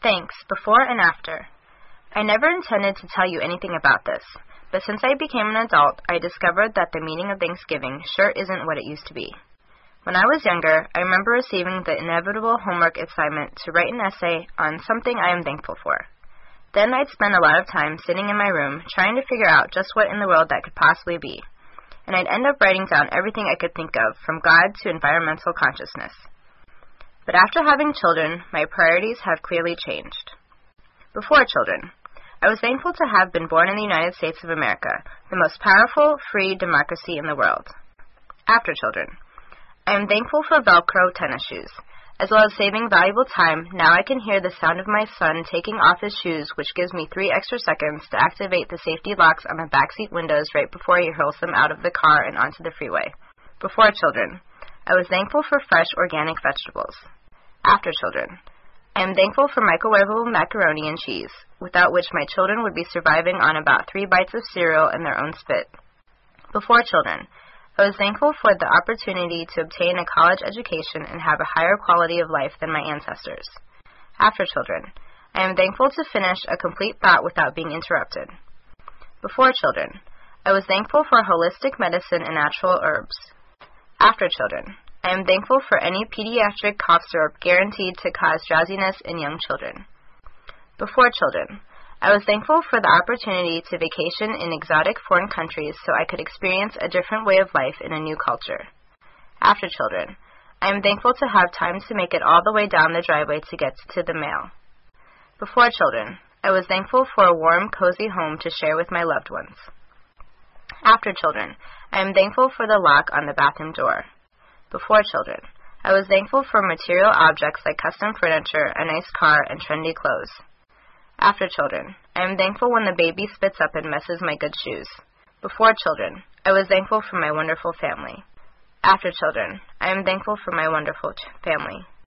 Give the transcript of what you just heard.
Thanks, before and after. I never intended to tell you anything about this, but since I became an adult, I discovered that the meaning of Thanksgiving sure isn't what it used to be. When I was younger, I remember receiving the inevitable homework assignment to write an essay on something I am thankful for. Then I'd spend a lot of time sitting in my room trying to figure out just what in the world that could possibly be, and I'd end up writing down everything I could think of, from God to environmental consciousness. But after having children, my priorities have clearly changed. Before children, I was thankful to have been born in the United States of America, the most powerful, free democracy in the world. After children, I am thankful for Velcro tennis shoes. As well as saving valuable time, now I can hear the sound of my son taking off his shoes, which gives me 3 extra seconds to activate the safety locks on the backseat windows right before he hurls them out of the car and onto the freeway. Before children, I was thankful for fresh organic vegetables. After children, I am thankful for microwavable macaroni and cheese, without which my children would be surviving on about 3 bites of cereal and their own spit. Before children, I was thankful for the opportunity to obtain a college education and have a higher quality of life than my ancestors. After children, I am thankful to finish a complete thought without being interrupted. Before children, I was thankful for holistic medicine and natural herbs. After children, I am thankful for any pediatric cough syrup guaranteed to cause drowsiness in young children. Before children, I was thankful for the opportunity to vacation in exotic foreign countries so I could experience a different way of life in a new culture. After children, I am thankful to have time to make it all the way down the driveway to get to the mail. Before children, I was thankful for a warm, cozy home to share with my loved ones. After children, I am thankful for the lock on the bathroom door. Before children, I was thankful for material objects like custom furniture, a nice car, and trendy clothes. After children, I am thankful when the baby spits up and messes my good shoes. Before children, I was thankful for my wonderful family. After children, I am thankful for my wonderful family.